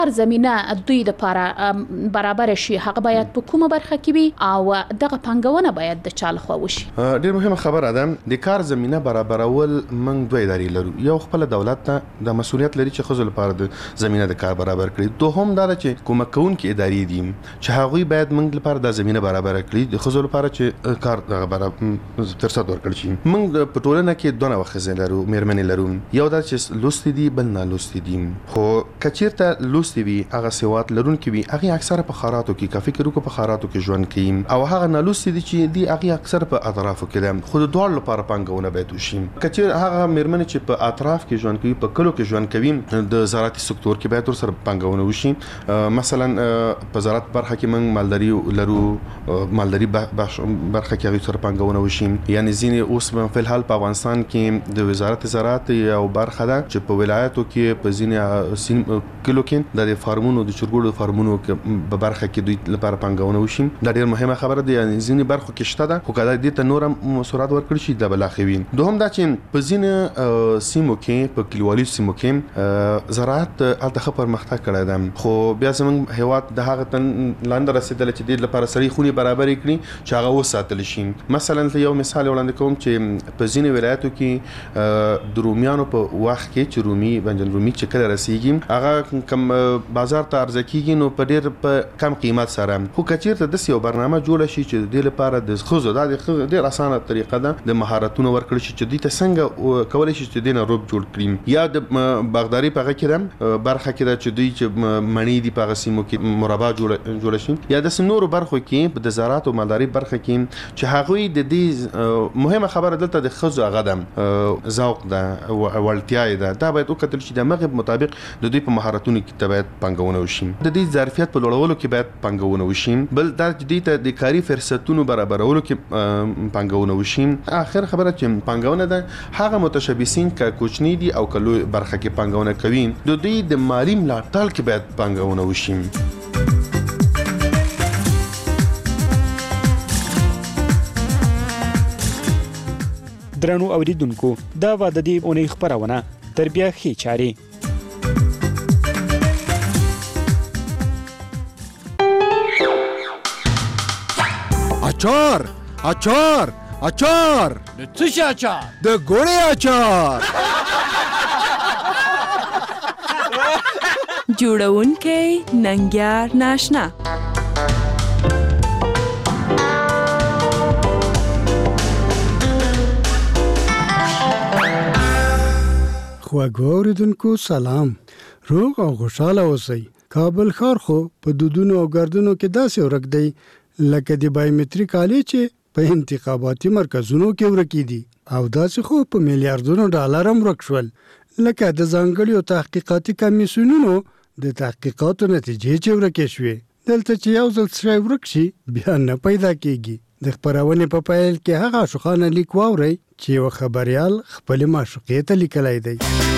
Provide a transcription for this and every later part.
زمینه دوی لپاره برابر شي هغه باید په کومه برخه کې وي او دغه پانګونه باید د چا لخوا وشي؟ ډېر مهمه خبره ده. د کار زمینه برابرول موږ دوه ادارې لرو. یو خپل دولت ته د مسؤلیت لري چې ښځو لپاره د زمینه د کار برابر کړي. دوهم دا ده چې کومک کوونکي ادارې دي چې هغوی باید موږ لپاره د زمینه برابر کړي د ښځو لپاره چې کار برابر فرصت ورکړي شي. موږ په ټولنه کې دوه نوع ښځې لرو، مېرمنې لرو. یو دا چې لوستې دي، بل نه لوستې دي. خو که چېرته لوستې وي، هغه سواد لرونکي وي، هغې اکثره په ښاراتو کې کافي کروکو په ښاراتو کې ژوند کوي، او هغه نالوستې دي چې دي هغې اکثر په اطرافو کې ده. خو د دواړو لپاره پانګونه باید وشي. که چېرې هغه مېرمنې چې په اطراف کې ژوند کوي، په کلو کې ژوند کوي، د زراعتي سکتور کې باید ورسره پانګونه وشي. مثلا په زراعت برخه کې موږ مالداري لرو، مالداري برخه کې هغې سره پانګونه وشي. یعنې ځینې اوس په الحال په افغانستان کې د وزارت زراعت یو برخه ده چې په ولایاتو کې په ځینې کلو کې د فارمونو د چرګوړو فارمونو په برخه کې دوی لپاره پانګونه وشي. دا ډېر مهمه خبره ده. یعنې ځینې برخو کې شته ده، خو که دې ته نور هم سرعت ورکړي شي دا به لا ښه وي. دوهم دا چې په ځینې سیمو کې، په کلیوالي سیمو کې زراعت هلته ښه پرمختګ کړی ده، خو بیا زموږ هېواد د هغه ته لاندې رسېدلی چې دې لپاره سړي خونې برابرې کړي چې هغه وساتلی شي. مثلا یو مثال وړاندې کوم چې په ځینې ولایاتو کې د رومیانو په وخت کې چې بنجن رومي چې کله رسېږي، هغه کم بازار ته عرضه کېږي نو په ډېر په کم قیمت سره. خو که چېرته داسې یو برنامه جوړه شي چې د دې لپاره د ښځو دا ډېر اسانه طریقه ده، د مهارتونه ورکړل شي چې دوی ته څنګه کولی شي چې دې نه روب جوړ کړي. یا د باغداري په هغه کې ده، برخه کې ده چې دوی چې مڼې دي په هغه سیمو کې مربا جوړه شي. یا داسې نورو برخو کې د زراعت او مالداري برخه کې چې هغوی د دې مهمه خبره دلته د ښځو هغه ده ذوق ده، وړتیا یې ده، دا باید وکتل شي. د همغې مطابق د دوی په مهارتونو کې ته باید پانګونه وشي. د دې ظرفیت په لوړولو کې باید پانګونه وشي. بل دا چې دوی ته د کاري فرصتونو برابرولو کې پانګونه وشي. آخر خبره چې پانګونه ده، هغه متشبثین که کوچني دي او که لوی برخه کې پانګونه کوي، د دوی د مالي ملاتړ کې باید پانګونه وشي. درنو اوریدونکو، دا و د دې اونۍ خپرونه تر بیا ښې چارې. اچار اچار اچار د څه شي اچار؟ د ګوړې اچار. جوړونکی ننګیار ناشنا. خواږه اوریدونکو سلام، روغ او خوشاله اوسئ. کابل ښار خو په دودونو او ګردونو کې داسې ورک دی لکه د بایومتریک آلې چې په انتخاباتي مرکزونو کې ورکې دي، او داسې خو په میلیاردونو ډالر هم ورک شول، لکه د ځانګړیو تحقیقاتي کمیسیونونو د تحقیقاتو نتیجې چې ورکې شوې. دلته چې یو ځل شی ورک شي بیا نه پیدا کېږي. د خپرونې په پیل کې هغه عاشقانه لیک واورئ چې یو خبریال خپلې معشوقې ته لیکلی دی.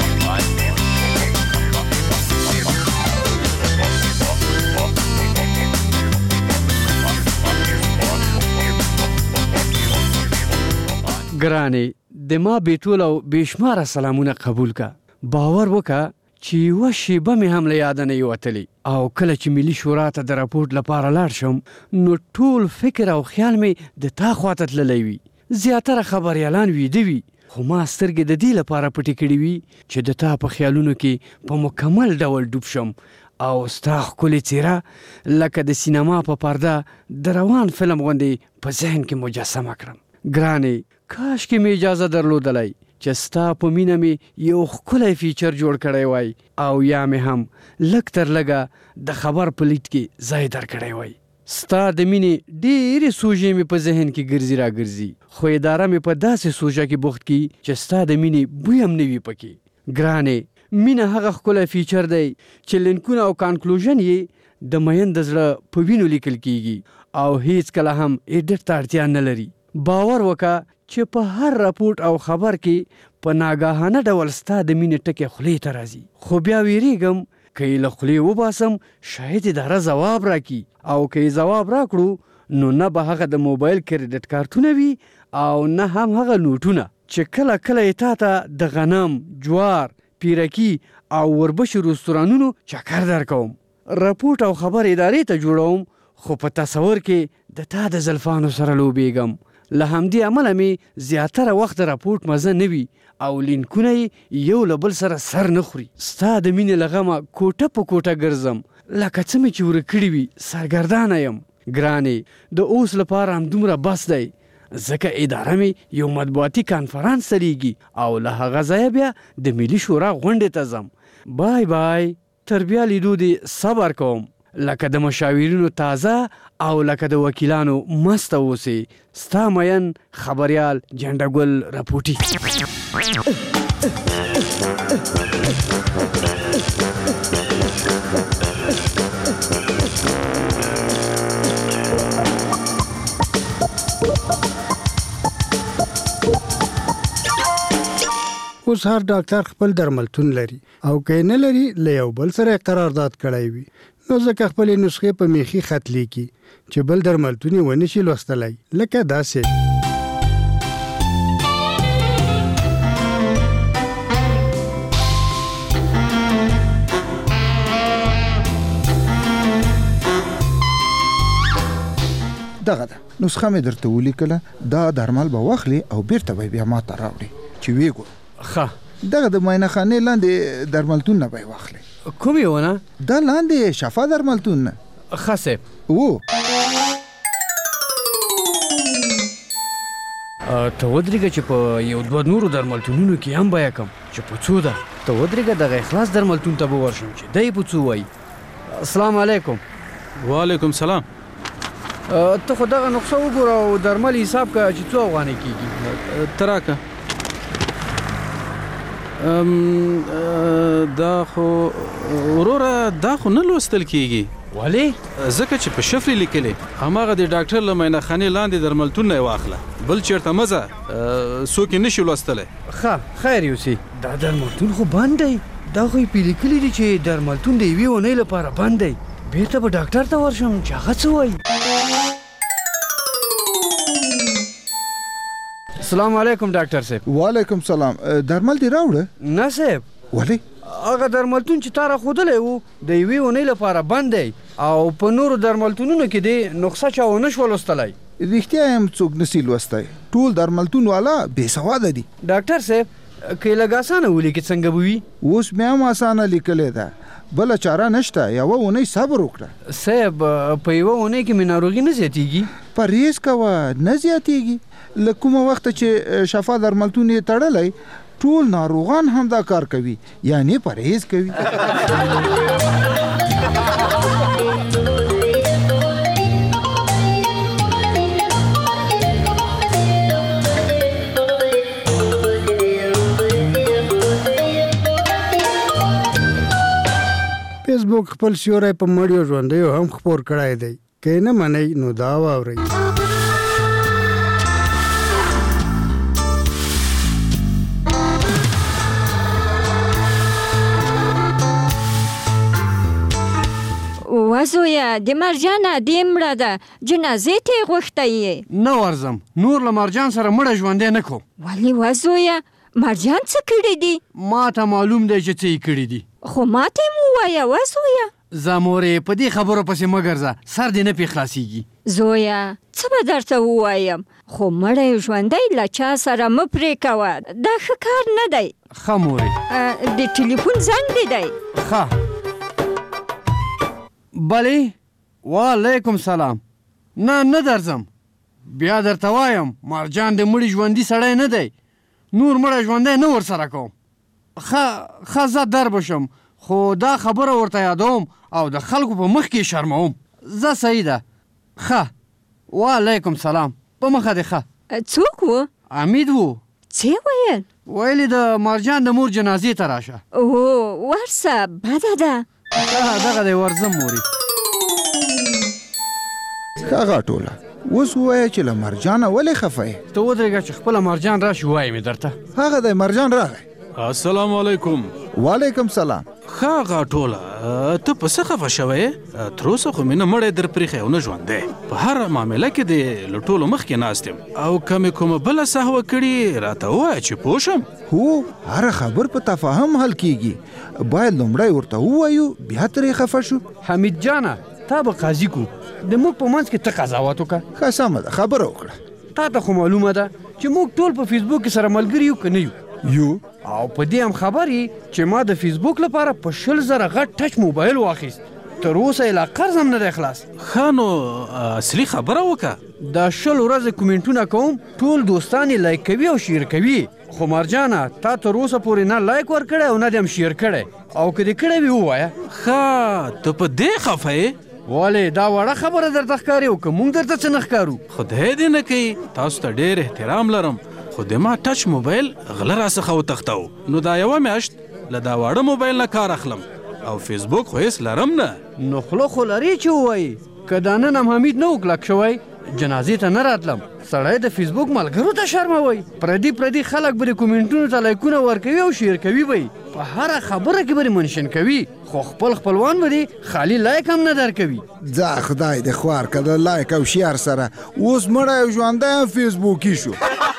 ګرانې، د ما بیټول او بېشماره سلامونه قبول کا. باور وکړه چې یوه شیبه مې هم له یاده نه وتلی، او کله چې ملي شورا ته د راپورټ لپاره لاړ شم نو ټول فکر او خیال مې د تا خواته تللی وي. زیاتره خبریالان ویده وي، خو ما سترګې د دې لپاره پټې کړې وي چې د تا په خیالونو کې په مکمل ډول ډوب شم او ستا ښکلې څېره لکه د سینما په پرده د روان فلم غوندې په ذهن کې مجسمه کړم. ګرانې، کاشکې مې اجازه درلودلی چې ستا په مینه مې یو ښکلی فیچر جوړ کړی وای، او یا مې هم لږ تر لږه د خبر په لیډ کې ځای درکړی وای. ستا د مینې ډېرې سوژې مې په ذهن کې ګرځي را ګرځي، خو اداره مې په داسې سوژه کې بوخت کړي چې ستا د مینې بوی هم نه وي پکې. ګرانې، مینه هغه ښکلی فیچر دی چې لینکونه او کانکلوژن یې د مین د زړه په وینو لیکل کیږي او هیڅ کله هم ایډیټ ته اړتیا نه لري. باور وکړه چې په هر راپورټ او خبر کې په ناګاهانه ډول ستا د مینې ټکې خولې ته راځي، خو بیا ویریږم که یې له خولې وباسم شاید اداره ځواب راکړي، او که یې ځواب راکړو نو نه به هغه د موبایل کریډټ کارتونه وي او نه هم هغه نوټونه چې کله کله یې تا ته د غنم، جوار، پیرکي او وربشو رستورانونو چکر درکوم. راپورټ او خبر ادارې ته جوړوم خو په تصور کې د تا د زلفانو سره لوبېږم. له همدې امله مې زیاتره وخت د راپورټ مزه نه وي او لینکونه یو له بل سره سر نه خوري. ستا د مینې له غمه کوټه په کوټه ګرځم لکه څه مې چې ورک کړي وي سرګردانه یم. ګرانې د اوس لپاره همدومره بس دی ځکه اداره مې یو مطبوعاتي کانفرانس سریږي او له هغه ځایه بیا د ملي شورا غونډې ته ځم. بای بای. تر بیا لیدو دې صبر کوم لکه د مشاورینو تازه او لکه د وکیلانو مست اوسې. ستا مین خبریال جنډګل راپوټي. اوس هر ډاکټر خپل درملتون لري او که نه لري له یو بل سره قرارداد کړی وي نو ځکه خپلې نسخې په میخي خط لیکي چې بل درملتون یې ونه شي لوستلی. لکه داسې دغه ده نسخه مې درته ولیکله. دا درمل به واخلي او بیرته به بیا ماته راوړي چې ویې ګورو. ښه. دغه د معاینه خانې لاندې درملتون نه به یې واخلي. کوم یې ونه؟ دا لاندې شفا درملتون نه. ښه صاحب. ته ودرېږه چې په یو دوه نورو درملتونونو کې هم بیه کم چې په څو ده. ته ودرېږه دغه اخلاص درملتون ته به ورشم چې دی په څو وایي. السلام علیکم. وعلیکم سلام. ته خو دغه نقشه وګوره او درمل حساب که چې څو افغانۍ کېږي. ته راکه. دا خو وروره دا خو نه لوستل کېږي. ولې؟ ځکه چې په شفرې لیکلې. هماغه د ډاکټر له معاینه خانې لاندې درملتون نه یې واخله بل چېرته مه ځه څوک یې نشي لوستلی. ښه خیر یوسي. دا درملتون خو بند دی. دا خو یې پې لیکلي دي چې درملتون د یوې اونۍ لپاره بند دی. بیرته به ډاکټر ته ورشم چې هغه څه وایي. السلام علیکم ډاکټر صاحب. وعلیکم سلام. درمل دې راوړه؟ نه صاحب. ولې؟ هغه درملتون چې تا راښودلی و د یوې اونۍ لپاره بند دی او په نورو درملتونونو کې دې نقشه چا ونه شوه لوستلی. رښتیا هم څوک نسي لوستی. ټول درملتون والا بې سواده دي. ډاکټر صاحب که یې لږ اسانه ولیکې څنګه به وي؟ اوس مې هم اسانه لیکلې ده. بله چاره نشته. یوه اونۍ صبر وکړه. صاحب په یوه اونۍ کې مې ناروغي نه زیاتېږي؟ پرهیز کوه نه زیاتېږي. له کومه وخته چې شفا درملتون یې تړلی ټول ناروغان هم دا کار کوي یعنی پرهیز کوي. فیسبوک خپل سیوری په مړیو ژوندیو هم خپور کړی دی. که نه منئ نو دا واورئ. وزویه د مرجانه دې مړه ده جنازې ته یې غوښتی یې. نه ورځم نور له مرجان سره مړه ژوندی نه کوم. ولې وزویه مرجان څه کړي دي؟ ما ته معلوم دی چې څه یې کړي دي. خو ما ته یې ووایه وزویه. زه مورې په دې خبرو پسې مه ګرځه سر دې نه پې خلاصېږي. زویه څه به درته ووایم خو مړی ژوندی له چا سره مه پرې کوه دا ښه کار نه دی. ښه مورې. د ټلیفون زنګ دې دی. ښه بلې. وعلیکم سلام. نه درځم. بیا درته وایم مرجان د مړي ژوندي سړی نه دی. نور مړی ژوندی نه ورسره کوم. ښه زه در بشم خو دا خبره ورته یادوم او د خلکو په مخ کې شرموم. زه صحیح ده. ښه وعلیکم سلام. په مخه دې ښه. څوک و؟ امید و. څه ویل؟ ویلې د مرجان د مور جنازې ته راشه. ورسه بده ده. دغه دی ورځم مورې. هغه ټوله اوس ووایه چې له مرجانه ولې خفه یې؟ ته ودرېږه چې خپله مرجان راشي ووایم یې درته. هغه دی مرجان راغی. السلام علیکم. وعلیکم سلام. ښه غاټوله ته په څه خفه شوې تر اوسه خو مې نه مړی در پرېښی او نه ژوندی په هر معامله کې دې له ټولو مخکې ناست یم او که مې کومه بله سهوه کړي راته ووایه چې پوه شم. هو هر خبر په تفاهم حل کیږي باید لومړی ورته ووایو بیا ترې خفه شو. حمید جانه تا به قاضي کو د موږ په منځ کې ته قضاوت وکړه. ښه سمه ده خبره وکړه. تا ته خو معلومه ده چې موږ ټول په فیسبوک کې سره ملګري یو که نه یو او په دې هم خبر یې چې ما د فیسبوک لپاره په 100,000 غټ ټچ موبایل واخیست تر اوسه یې لا قرض هم نه دی خلاص. ښه نو اصلي خبره وکړه. دا 100 ورځې کومنټونه کوم ټول دوستان یې لایک کوي او شیر کوي خو مرجانه تا تر اوسه پورې نه لایک ورکړی او نه دې هم شیر کړی او که دې کړی وي ووایه. ښه ته په دې خفه یې ولې دا وړه خبره درته ښکاري او که موږ درته څه نه ښکارو. خدای دې نه کوي تاسو ته ډېر احترام لرم خو د ما ټچ موبایل غله راڅخه وتښتو نو دا یوه میاشت له دا واړه موبایل نه کار اخلم او فیسبوک خو هېڅ لرم نه. نو خوله خو لرې چې ووایي که دا نن هم حمید نه و کلک شوی جنازې ته نه راتلم. سړی د فیسبوک ملګرو ته شرموي پردي خلک به د کومنټونو ته لایکونه ورکوي او شیر کوي به په هره خبره کې به منشن کوي خو خپل خپلوان به خالی لایک هم نه درکوي. ځه خدای دې خوار کړه د لایک او شیر سره اوس مړی او ژوندی هم فیسبوکي شو.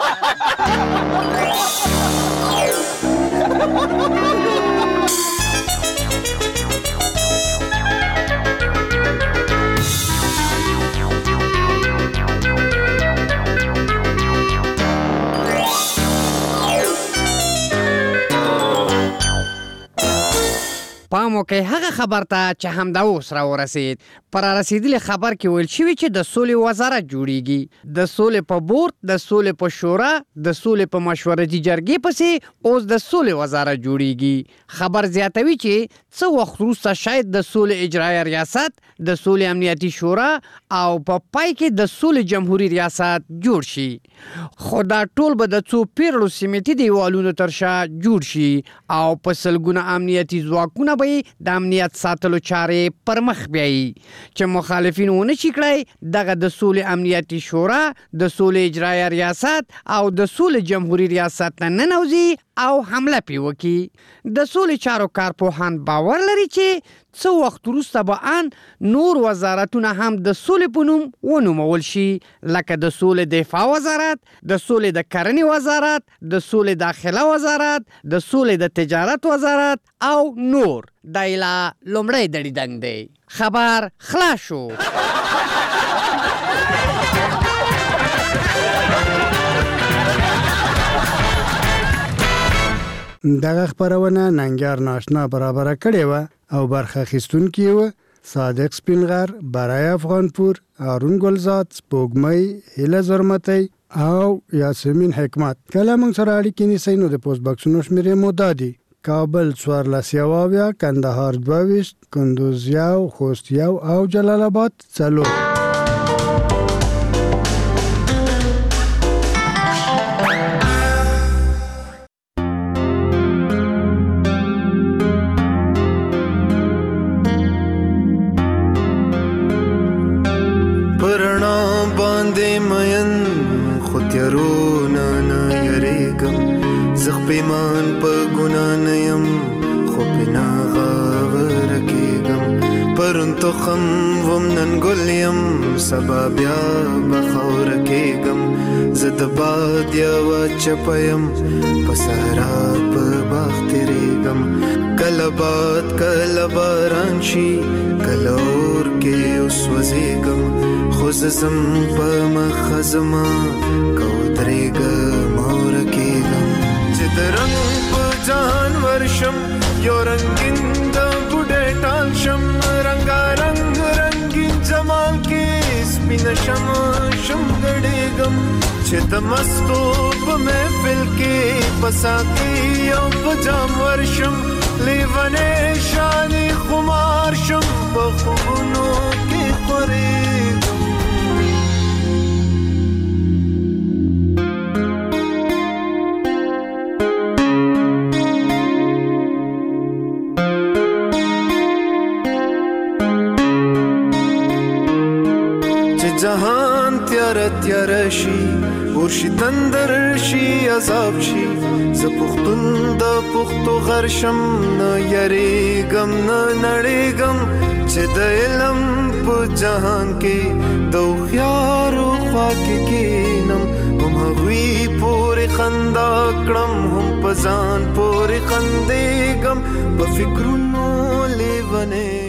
پام وکړئ هغه خبر ته چې همدا اوس راورسید. په رارسېدلي خبر کې ویل شوي چې د سولې وزارت جوړیږي. د سولې په بورډ د سولې په شورا د سولې په مشورتي جرګې پسې اوس د سولې وزارت جوړیږي. خبر زیاتوي چې څه وخت وروسته شاید د سولې اجرایه ریاست د سولې امنیتي شورا او په پای کې د سولې جمهوري ریاست جوړ شي خو دا ټول به د څو پیړیو سیمتي دیوالونو تر شا جوړ شي او په سلګونه امنیتي ځواکونه به د امنیت ساتلو چارې پر مخ بیایي چې مخالفین ونه شي کړی دغه د سولې امنیتي شورا د سولې اجرایه ریاست او د سولې جمهوري ریاست ته ننوځي او حمله پې وکړي. د سولې چارو کارپوهان باور لري چې څه وخت وروسته به ان نور وزارتونه هم د سولې په نوم ونومول شي لکه د سولې دفاع وزارت د سولې د کرنې وزارت د سولې داخله وزارت د سولې د تجارت وزارت او نور. دا یې لا لومړی دړیدنګ دی. خبر خلاص شو. دغه خبرونه ننګیار ناشنا برابر کړې و او برخه اخیستونکي و صادق سپینغر، برای افغانپور، هارون ګلزاد، سپوږمۍ، هیله زرمتی او یاسمین حکمت. کله موږ سره اړیکې نیسئ نو د پوسټ بکسونو شمیرې مو دا دي: کابل 14 کندهار 22 کندوز 1 خوست 1 او جلال آباد 4. پیمان په ګنا نه یم خو په ناغاور کېږم پرون تخم وم نن ګل یم سبا بیا به خاوره کېږم زه د باد یوه چپه یم په صحرا په باغ تېرېږم کله باد کله باران شي کله اور کې وسوځېږم خو زه ځم په مخه زما که ودرېږم اوره کېږم چې د رنګ په جهان ورشم یو رنګین د بوډۍ ټال شم رنګارنګ رنګین جمال کې سپینه شم ګډېږم چې د مستو په محفل کې په ساقي او په جام ورشم لیونې شانې خمار شم په خوبونو کې خورېږم. جهان تیاره شي اور شي تندر شي عذاب شي زه پښتون د اوختو غرشم نه یریګم نه نړیګم چې د علم په جهان کې د هوښیارو خوا کې کینم هم هغوی پورې خندا کړم هم په ځان پورې خندېږم په فکرونو لیونی